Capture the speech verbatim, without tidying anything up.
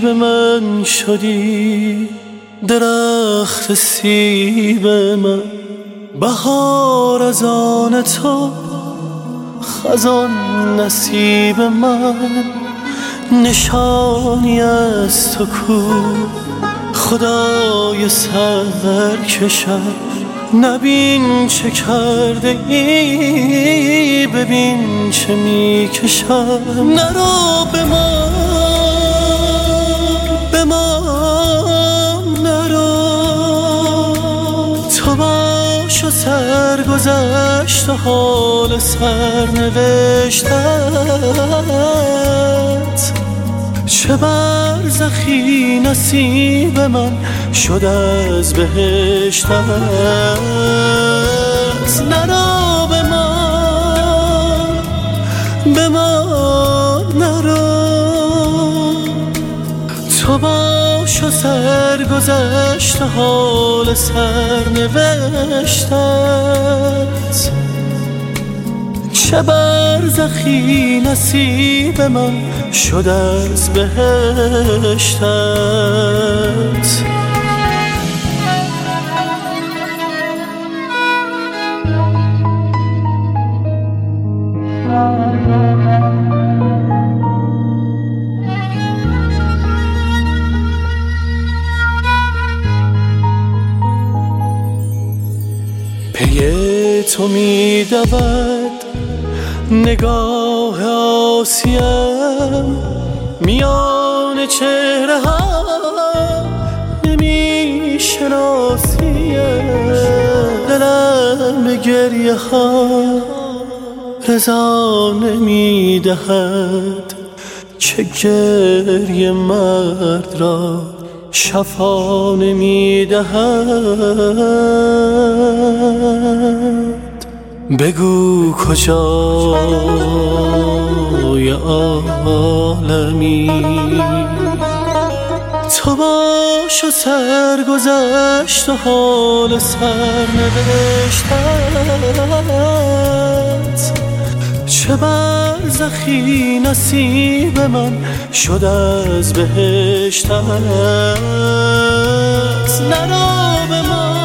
نشیب من شدی، درخت سیب من. بهار از آن تو، خزان نصیب من. نشانی از تو کو، خدای سرکشم. نبین چه کرده ای، ببین چه می کشم. نرو به من، به من نرو. تو باش و سرگذشت و حال سرنوشتت. چه برزخی نصیب من شد از بهشتت. نرو به من، به من نرو. تو باش و سرگذشت حال سرنوشتت. چه برزخی نصیب من شد از بهشتت. پی تو می دود نگاه آسیم، میان چهره ها نمی شناسیم. دلم به گریه ها رضا نمی دهد، چه گریه مرد را شفا نمی دهد. بگو کجای عالمی، تو باش و سرگذشت و حال سرنوشتت. چه برزخی نصیب من شد از بهشتت. نرو به من،